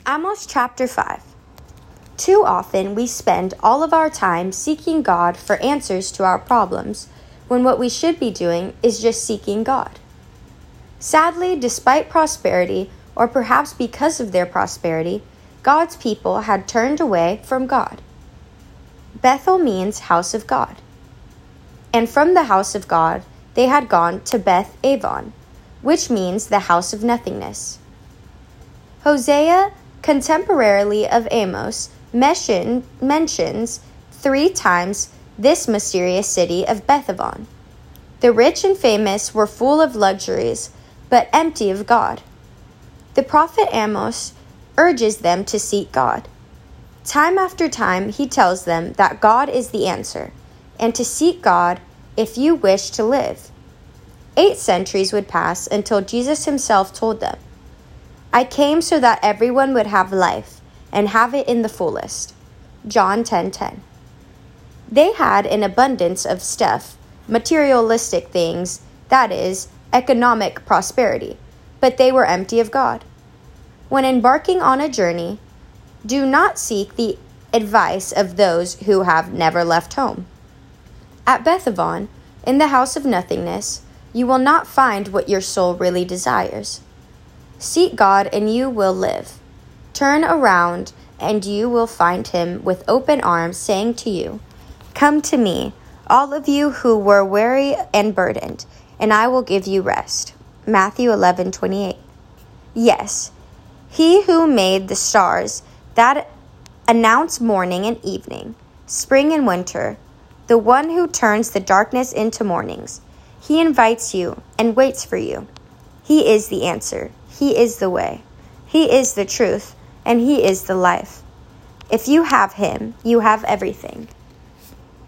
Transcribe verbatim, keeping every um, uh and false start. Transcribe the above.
Amos chapter five. Too often we spend all of our time seeking God for answers to our problems, when what we should be doing is just seeking God. Sadly, despite prosperity, or perhaps because of their prosperity, God's people had turned away from God. Bethel means house of God. And from the house of God, they had gone to Beth Avon, which means the house of nothingness. Hosea, contemporarily of Amos, mention, mentions three times this mysterious city of Beth-Avon. The rich and famous were full of luxuries, but empty of God. The prophet Amos urges them to seek God. Time after time, he tells them that God is the answer, and to seek God if you wish to live. Eight centuries would pass until Jesus himself told them, "I came so that everyone would have life, and have it in the fullest." John ten ten. They had an abundance of stuff, materialistic things, that is, economic prosperity, but they were empty of God. When embarking on a journey, do not seek the advice of those who have never left home. At Beth-Avon, in the house of nothingness, you will not find what your soul really desires. Seek God and you will live. Turn around and you will find him with open arms saying to you, "Come to me, all of you who were weary and burdened, and I will give you rest." Matthew eleven twenty-eight. Yes, he who made the stars that announce morning and evening, spring and winter, the one who turns the darkness into mornings, he invites you and waits for you. He is the answer. He is the way. He is the truth, and he is the life. If you have him, you have everything.